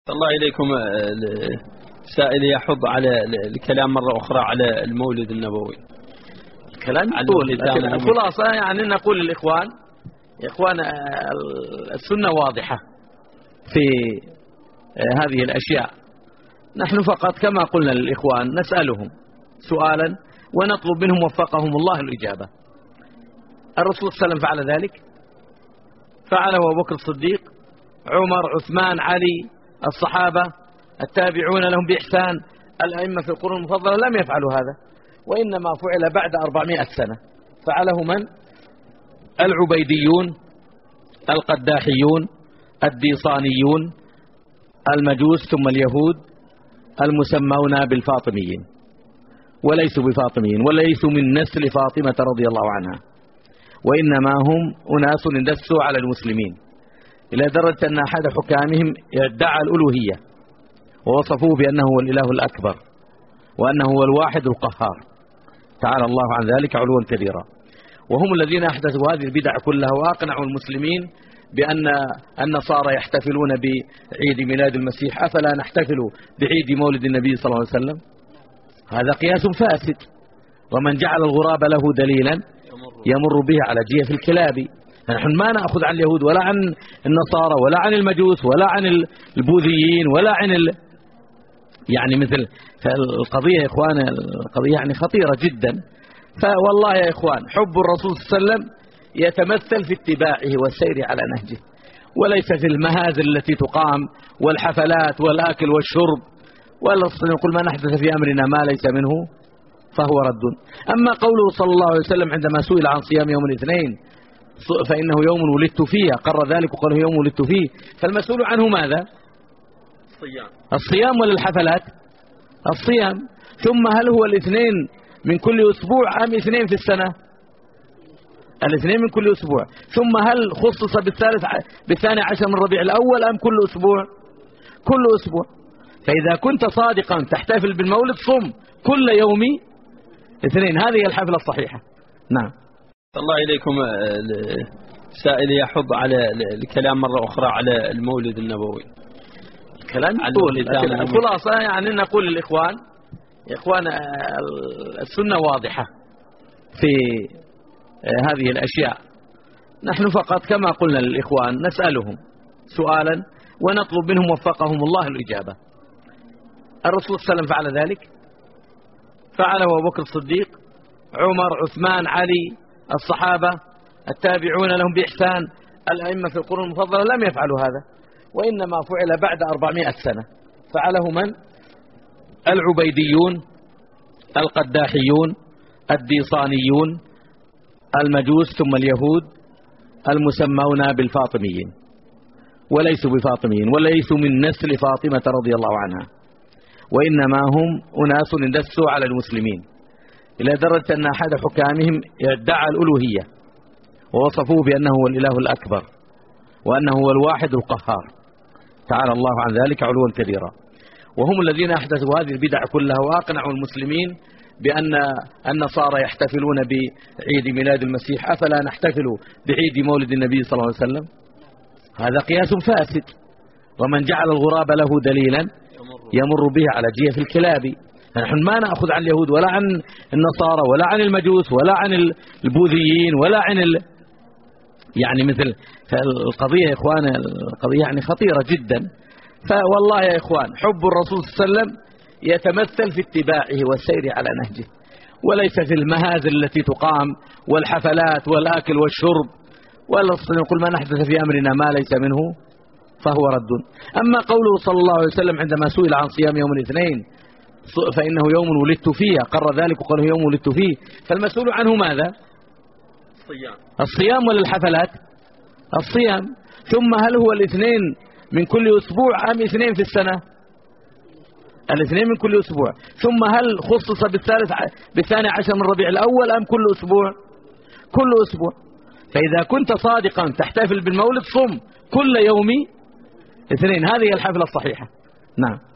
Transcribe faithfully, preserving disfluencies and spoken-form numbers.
الله إليكم. سائل يحض على الكلام مرة أخرى على المولد النبوي. كلام يقول الخلاصة يعني نقول للإخوان يا إخوان السنة واضحة في هذه الأشياء. نحن فقط كما قلنا للإخوان نسألهم سؤالا ونطلب منهم وفقهم الله الإجابة. الرسول صلى الله عليه وسلم فعل ذلك، فعله أبو بكر الصديق، عمر، عثمان، علي، الصحابة، التابعون لهم بإحسان، الأئمة في القرون المفضلة لم يفعلوا هذا، وإنما فعل بعد أربعمائة سنة. فعله من؟ العبيديون، القداحيون، الديصانيون، المجوس، ثم اليهود المسمون بالفاطميين، وليسوا بفاطميين وليسوا من نسل فاطمة رضي الله عنها، وإنما هم أناس اندسوا على المسلمين إلى درجة أن أحد حكامهم ادعى الألوهية ووصفوه بأنه هو الإله الأكبر وأنه هو الواحد القهار، تعالى الله عن ذلك علوا كبيرا. وهم الذين أحدثوا هذه البدع كلها وأقنعوا المسلمين بأن النصارى يحتفلون بعيد ميلاد المسيح، أفلا نحتفل بعيد مولد النبي صلى الله عليه وسلم؟ هذا قياس فاسد. ومن جعل الغراب له دليلا يمر به على جيف الكلاب. نحن ما نأخذ عن اليهود ولا عن النصارى ولا عن المجوس ولا عن البوذيين ولا عن ال... يعني مثل القضية يا إخوان، القضية يعني خطيرة جدا. فوالله يا إخوان حب الرسول صلى الله عليه وسلم يتمثل في اتباعه والسير على نهجه، وليس في المهازل التي تقام والحفلات والآكل والشرب. والله كل ما نحدث في أمرنا ما ليس منه فهو رد. أما قوله صلى الله عليه وسلم عندما سئل عن صيام يوم الاثنين فإنه يوم ولدت فيه، قرر ذلك وقال يوم ولدت فيه، فالمسؤول عنه ماذا؟ الصيام. الصيام ولا الحفلات؟ الصيام. ثم هل هو الاثنين من كل أسبوع أم اثنين في السنة؟ الاثنين من كل أسبوع. ثم هل خصص بالثالث بالثاني عشر من ربيع الأول أم كل أسبوع؟ كل أسبوع. فإذا كنت صادقا تحتفل بالمولد صم كل يوم اثنين. هذه هي الحفلة الصحيحة. نعم. الله إليكم. سائل يحض على الكلام مرة أخرى على المولد النبوي. كلام يقول الخلاصة يعني نقول للإخوان يا إخوان السنة واضحة في هذه الأشياء. نحن فقط كما قلنا للإخوان نسألهم سؤالا ونطلب منهم وفقهم الله الإجابة. الرسول صلى الله عليه وسلم فعل ذلك، فعله أبو بكر الصديق، عمر، عثمان، علي، الصحابة، التابعون لهم بإحسان، الأئمة في القرون المفضلة لم يفعلوا هذا، وإنما فعل بعد أربعمائة سنة. فعله من؟ العبيديون، القداحيون، الديصانيون، المجوس، ثم اليهود المسمون بالفاطميين، وليسوا بفاطميين وليسوا من نسل فاطمة رضي الله عنها، وإنما هم أناس اندسوا على المسلمين إلى درجة أن أحد حكامهم ادعى الألوهية ووصفوه بأنه هو الإله الأكبر وأنه هو الواحد القهار، تعالى الله عن ذلك علوا كبيرا. وهم الذين أحدثوا هذه البدع كلها وأقنعوا المسلمين بأن النصارى يحتفلون بعيد ميلاد المسيح، أفلا نحتفل بعيد مولد النبي صلى الله عليه وسلم؟ هذا قياس فاسد. ومن جعل الغراب له دليلا يمر به على جيف الكلاب. نحن ما نأخذ عن اليهود ولا عن النصارى ولا عن المجوس ولا عن البوذيين ولا عن ال... يعني مثل القضية يا إخوان، القضية يعني خطيرة جدا. فوالله يا إخوان حب الرسول صلى الله عليه وسلم يتمثل في اتباعه والسير على نهجه، وليس في المهازل التي تقام والحفلات والآكل والشرب. والله كل ما نحدث في أمرنا ما ليس منه فهو رد. أما قوله صلى الله عليه وسلم عندما سئل عن صيام يوم الاثنين فإنه يوم ولدت فيه، قرر ذلك وقال يوم ولدت فيه، فالمسؤول عنه ماذا؟ الصيام. الصيام ولا الحفلات؟ الصيام. ثم هل هو الاثنين من كل أسبوع أم اثنين في السنة؟ الاثنين من كل أسبوع. ثم هل خصص بالثالث بالثاني عشر من ربيع الأول أم كل أسبوع؟ كل أسبوع. فإذا كنت صادقا تحتفل بالمولد صم كل يوم اثنين. هذه هي الحفلة الصحيحة. نعم.